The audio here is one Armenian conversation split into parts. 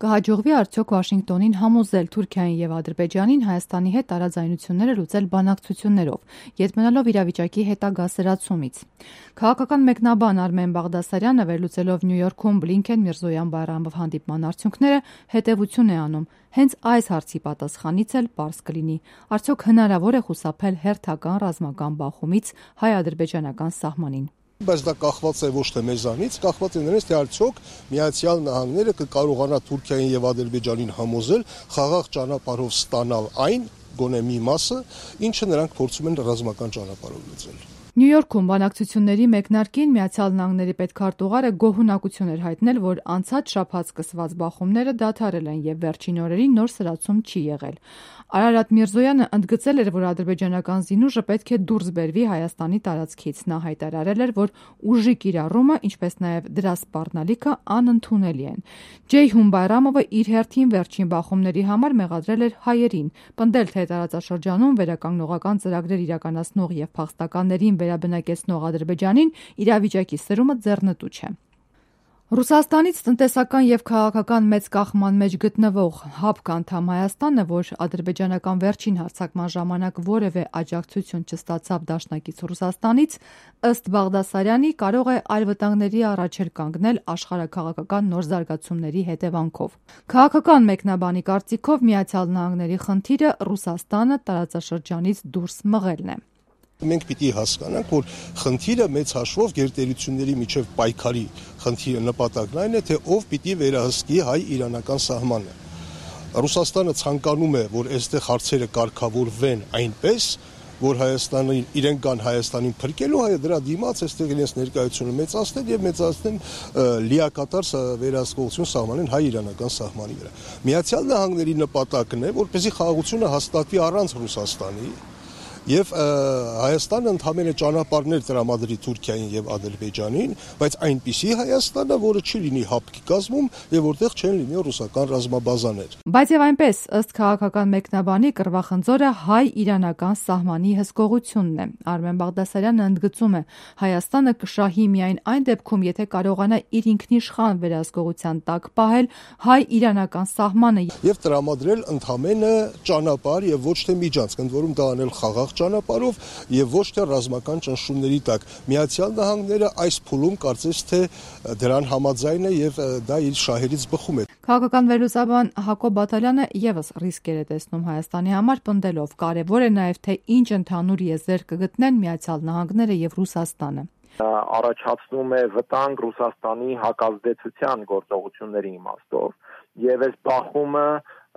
Կհաջողվի արդյոք Վաշինգտոնին համոզել Թուրքիային եւ Ադրբեջանին Հայաստանի հետ տարաձայնությունները լուծել բանակցություններով, ետ մնալով իրավիճակի հետագա սրացումից։ Քաղաքական մեկնաբան Արմեն Բաղդասարյանը վերլուծելով Նյու Յորքում Բլինքեն-Միրզոյան-Բայրամով հանդիպման արդյունքները հետևություն է անում։ Հենց այս հարցի պատասխանից էլ պարզ կլինի, արդյոք հնարավոր է խուսափել հերթական ռազմական բախումից հայ-ադրբեջանական սահմանին։ Բայց դա կախված է ոչ թե մեզանից, կախված է նրանից, թե արդյոք Միացյալ Նահանգները կկարողանա Թուրքիային եւ Ադրբեջանին համոզել խաղաղ ճանապարհով ստանալ այն, գոնե մի մասը, ինչը նրանք փորձում են ռազմական ճանապարհով լուծել։ Նյու Յորքում բանակցությունների մեկնարկին Միացյալ Նահանգների պետքարտուղարը գոհունակություն էր հայտնել, որ անցած շաբաթ սկսված բախումները դադարել են եւ վերջին օրերին նոր սրացում չի եղել։ Արարատ Միրզոյանը ընդգծել էր, որ ադրբեջանական զինուժը պետք է դուրս բերվի Հայաստանի տարածքից։ Նա հայտարարել էր, որ ուժի կիրառումը, ինչպես նաև դրա սպառնալիքը անընդունելի են։ Ջեյհուն Բայրամովը իր հերթին վերջին բախումների համար մեղադրել էր հայերին, պնդել, թե տարածաշրջանում վերականգնողական ծրագրեր իրականացնող եւ փախստականներին վերաբնակեցնող Ադրբեջանին իրավիճակի սրումը ձեռնտու չէ։ Ռուսաստանից տնտեսական եւ քաղաքական մեծ կախման մեջ գտնվող ՀԱՊԿ անդամ Հայաստանը, որ ադրբեջանական վերջին հարձակման ժամանակ որևէ աջակցություն չստացավ դաշնակից Ռուսաստանից, ըստ Բաղդասարյանի կարող է այլ վտանգների առաջ կանգնել աշխարհաքաղաքական նոր զարգացումների հետևանքով։ Քաղաքական մեկնաբանի կարծիքով Միացյալ Նահանգների խնդիրը Ռուսաստանը տարածաշրջանից դուրս մղելն է։ Մենք պիտի հասկանանք, որ խնդիրը մեծ հաշվով գերտերությունների միջև պայքարի խնդիրը նպատակն այն է, թե ով պիտի վերահսկի հայ-իրանական սահմանը։ Ռուսաստանը ցանկանում է, որ այստեղ հարցերը կարգավորվեն այնպես, որ Հայաստանին իրենք կան Հայաստանին փրկելու, հայը դրա դիմաց այստեղ իրենց ներկայությունը մեծացնել եւ մեծացնել լիակատար վերահսկողություն սահմանեն հայ-իրանական սահմանի վրա։ Միացյալ Նահանգների նպատակն է, որպեսզի խաղաղությունը հաստատվի առանց Ռուսաստանի եւ Հայաստանը ընդհանրապես ճանապարհներ տրամադրի Թուրքիային եւ Ադրբեջանին, բայց այնպիսի Հայաստանը, որը չի լինի ՀԱՊԿ-ի կազմում եւ որտեղ չեն լինի ռուսական ռազմաբազաներ։ Բայց եւ այնպես, ըստ քաղաքական մեկնաբանի, կռվախնձորը հայ-իրանական սահմանի հսկողությունն է։ Արմեն Բաղդասարյանը ընդգծում է, Հայաստանը կշահի միայն այն դեպքում, եթե կարողանա իր ինքնիշխան վերահսկողության տակ պահել հայ-իրանական սահմանը եւ տրամադրել ընդհանրապես ճանապարհ եւ ոչ թե միջանցք, ընդ որում դա անել խաղաղ ճանապարհով եւ ոչ թե ռազմական ճնշումների տակ։ Միացյալ Նահանգները այս փուլում կարծես թե դրան համաձայն է եւ դա իր շահերից բխում է։ Քաղաքական վերլուծաբան Հակոբ Բաթալյանը եւս ռիսկեր է տեսնում Հայաստանի համար, պնդելով կարեւոր է նաեւ թե ինչ ընդհանուր եզր կգտնեն Միացյալ Նահանգները եւ Ռուսաստանը։ Առաջացնում է վտանգ Ռուսաստանի հակազդեցության գործողությունների իմաստով եւ այս բախումը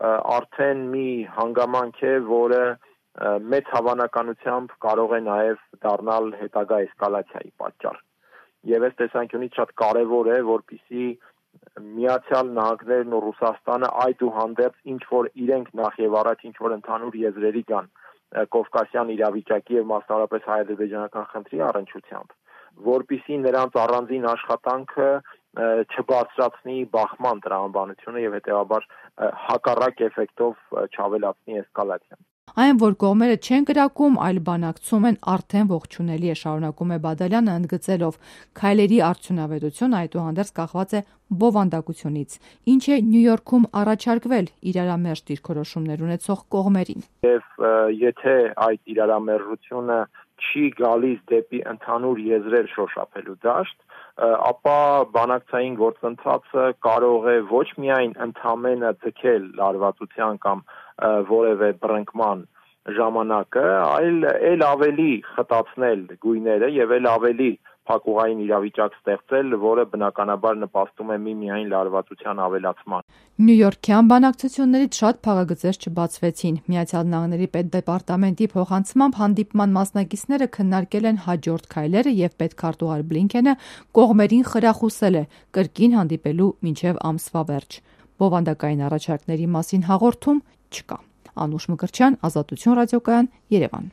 արդեն մի հանգամանք է, որը մեծ հավանականությամբ կարող է նաև դառնալ հետագա էսկալացիայի պատճառ։ Եվ այս տեսանկյունից շատ կարևոր է, որպեսզի Միացյալ Նահանգներն ու Ռուսաստանը այդուհանդերձ ինչ որ իրենք նախ եւ առաջ ինչ որ ընդհանուր եզրերի կան կովկասյան իրավիճակի եւ մասնավորապես հայ-ադրբեջանական խնդրի առնչությամբ, որպեսզի նրանց առանձին աշխատանքը չբարձրացնի բախման տրամաբանությունը եւ հետեւաբար հակառակ էֆեկտով չավելացնի էսկալացիան։ Այն, որ կողմերը չեն կրակում, այլ բանակցում են, արդեն ողջունելի է, շարունակում է Բադալյանը ընդգծելով, քայլերի արդյունավետությունը այդուհանդերձ կախված է բովանդակությունից, ինչ է Նյու Յորքում առաջարկվել իրարամերժ դիրքորոշումներ ունեցող կողմերին։ Եվ եթե այդ իրարամերժությունը չի գալիս դեպի ընդհանուր եզրեր շոշափելու դաշտ, ապա բանակցային գործընթացը կարող է ոչ միայն ընդամենը ձգել լարվածության կամ որևէ բռնկման ժամանակը, այլ ավելի խտացնել գույները եւ ավելի փակուղային իրավիճակ ստեղծել, որը բնականաբար նպաստում է միմիայն լարվածության ավելացման։ Նյու Յորքյան բանակցություններից շատ փակագծեր չբացվեցին։ Միացյալ Նահանգների պետդեպարտամենտի փոխանցմամբ հանդիպման մասնակիցները քննարկել են հաջորդ քայլերը եւ պետքարտուղար Բլինքենը կողմերին խրախուսել է կրկին հանդիպելու մինչեւ ամսվա վերջ։ Բովանդակային առաջարկների մասին հաղորդում չկա։ Անուշ Մկրտչյան, Ազատություն ռադիոկայան, Երևան։